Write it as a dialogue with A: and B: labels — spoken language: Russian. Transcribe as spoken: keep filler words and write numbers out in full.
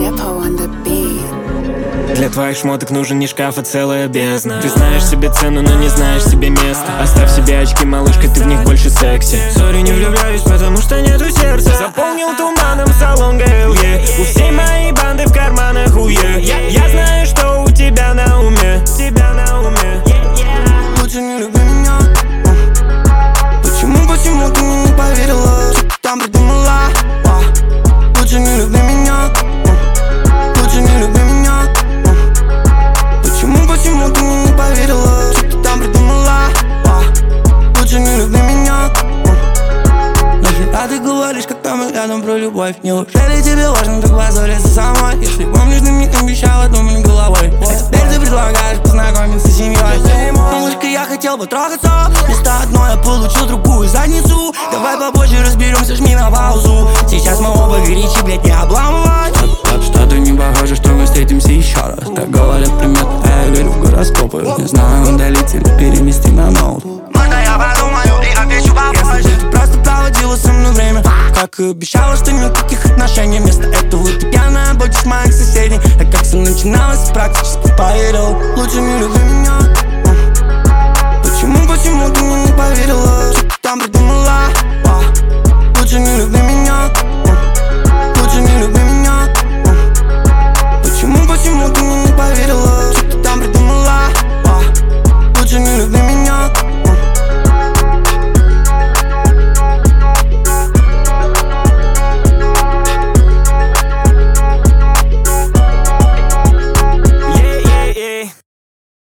A: Repo on the beat.
B: Для твоих шмоток нужен не шкаф, а целая бездна. Ты знаешь себе цену, но не знаешь себе места. Оставь себе очки, малышка, ты в них больше секси. Сори, не влюбляюсь, потому что нету сердца. Заполнил туманом салон ГЛЕ. У всей моей банды в карманах уе. Я знаю, что у тебя на уме. Тебя на уме.
C: Лучше не люби меня. Почему, почему ты мне не поверила? Что ты там придумала? Лучше не люби меня. Лучше не люби меня. Почему, почему ты мне не поверила? Что ты там придумала? Лучше не люби меня. Нахера ты говоришь, когда мы рядом про любовь? Неужели тебе важно так позориться со мной? Если помнишь, ты мне обещала думать головой. А теперь ты предлагаешь познакомиться с семьей. Малышка, я хотел бы трогаться. Вместо одной я получил другую задницу. Давай попозже разберемся, жми на паузу. Сейчас мы оба горячи, блядь, не обламывать.
D: Что-то не похоже, что мы встретимся еще раз. Так говорят приметы, а я верю в гороскопы. Не знаю, удалить или перенести на ноут.
C: Можно я подумаю и отвечу попозже. Если ты просто проводила со мной время, как и обещала, что никаких отношений. Вместо этого ты пьяная будешь моих соседей. А как все начиналось, практически поверил. Лучше не люби меня. Почему, почему ты мне не поверила? Что ты там придумала? Лучше не люби меня.